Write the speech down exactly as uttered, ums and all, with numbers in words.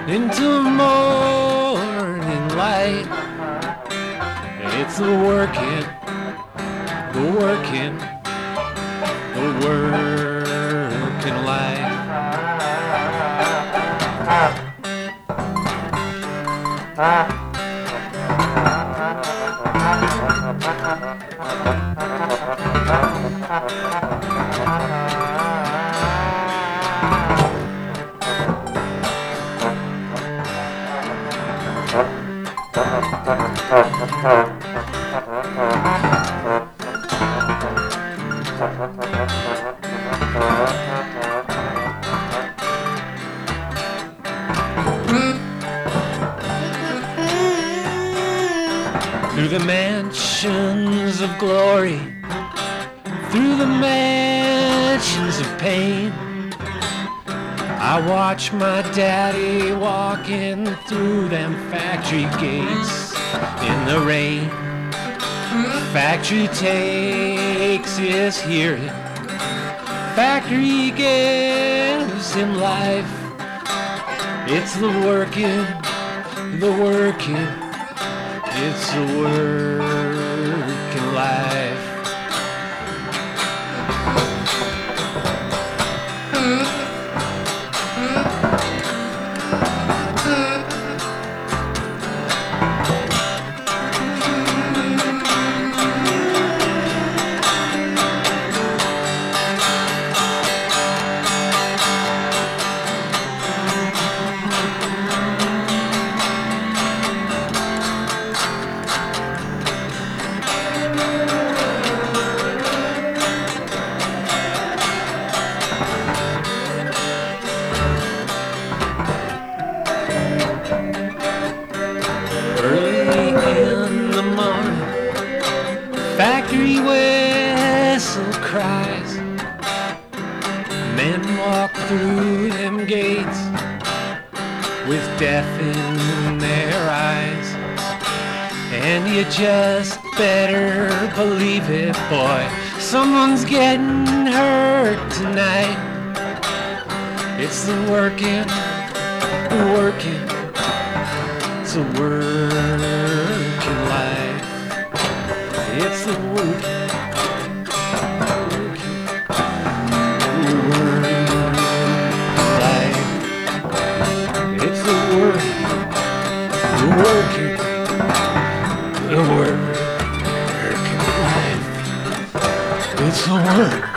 into morning light. It's the working, the working, the working life. Through the mansions of glory, through the mansions of pain, I watch my daddy walking through them factory gates in the rain. Factory takes his hearing, factory gives him life. It's the working, the working, it's the working life. Factory whistle cries. Men walk through them gates with death in their eyes. And you just better believe it, boy, someone's getting hurt tonight. It's the working, the working, it's a working life. It's the work, working, working life. It's the work, the working, the working life. It's the work.